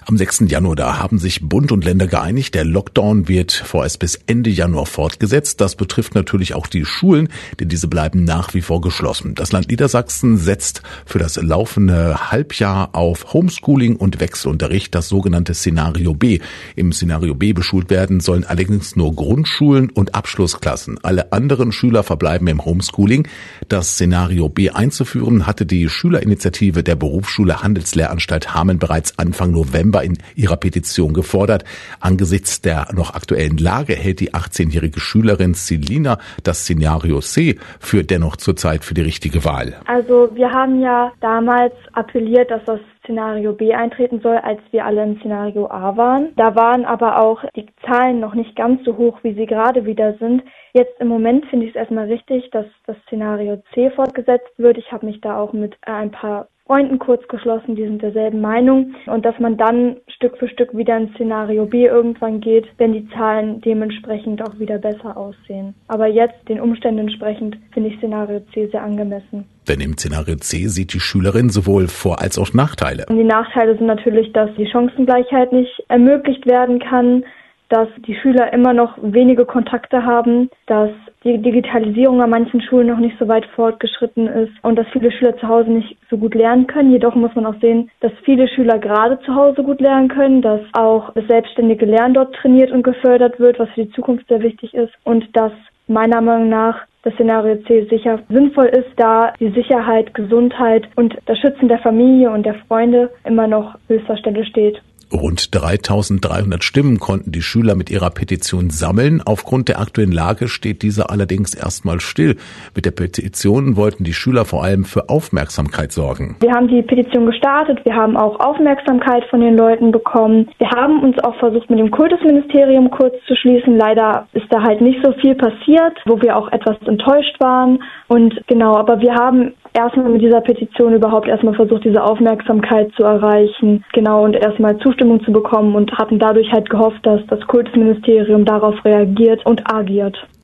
Am 6. Januar, da haben sich Bund und Länder geeinigt. Der Lockdown wird vorerst bis Ende Januar fortgesetzt. Das betrifft natürlich auch die Schulen, denn diese bleiben nach wie vor geschlossen. Das Land Niedersachsen setzt für das laufende Halbjahr auf Homeschooling und Wechselunterricht, das sogenannte Szenario B. Im Szenario B beschult werden sollen allerdings nur Grundschulen und Abschlussklassen. Alle anderen Schüler verbleiben im Homeschooling. Das Szenario B einzuführen, hatte die Schülerinitiative der Berufsschule Handelslehranstalt Hameln bereits Anfang November in ihrer Petition gefordert. Angesichts der noch aktuellen Lage hält die 18-jährige Schülerin Selina das Szenario C dennoch zurzeit für die richtige Wahl. Also wir haben ja damals appelliert, dass das Szenario B eintreten soll, als wir alle im Szenario A waren. Da waren aber auch die Zahlen noch nicht ganz so hoch, wie sie gerade wieder sind. Jetzt im Moment finde ich es erstmal richtig, dass das Szenario C fortgesetzt wird. Ich habe mich da auch mit ein paar Freunden kurz geschlossen, die sind derselben Meinung. Und dass man dann Stück für Stück wieder ins Szenario B irgendwann geht, wenn die Zahlen dementsprechend auch wieder besser aussehen. Aber jetzt, den Umständen entsprechend, finde ich Szenario C sehr angemessen. Denn im Szenario C sieht die Schülerin sowohl Vor- als auch Nachteile. Und die Nachteile sind natürlich, dass die Chancengleichheit nicht ermöglicht werden kann, dass die Schüler immer noch wenige Kontakte haben, dass die Digitalisierung an manchen Schulen noch nicht so weit fortgeschritten ist und dass viele Schüler zu Hause nicht so gut lernen können. Jedoch muss man auch sehen, dass viele Schüler gerade zu Hause gut lernen können, dass auch das selbstständige Lernen dort trainiert und gefördert wird, was für die Zukunft sehr wichtig ist und dass meiner Meinung nach das Szenario C sicher sinnvoll ist, da die Sicherheit, Gesundheit und das Schützen der Familie und der Freunde immer noch höchster Stelle steht. Rund 3.300 Stimmen konnten die Schüler mit ihrer Petition sammeln. Aufgrund der aktuellen Lage steht diese allerdings erstmal still. Mit der Petition wollten die Schüler vor allem für Aufmerksamkeit sorgen. Wir haben die Petition gestartet, wir haben auch Aufmerksamkeit von den Leuten bekommen. Wir haben uns auch versucht, mit dem Kultusministerium kurz zu schließen. Leider ist da halt nicht so viel passiert, wo wir auch etwas enttäuscht waren. Und genau, aber wir haben erstmal mit dieser Petition überhaupt erstmal versucht, diese Aufmerksamkeit zu erreichen, genau, und erstmal Zustimmung zu bekommen und hatten dadurch halt gehofft, dass das Kultusministerium darauf reagiert und agiert.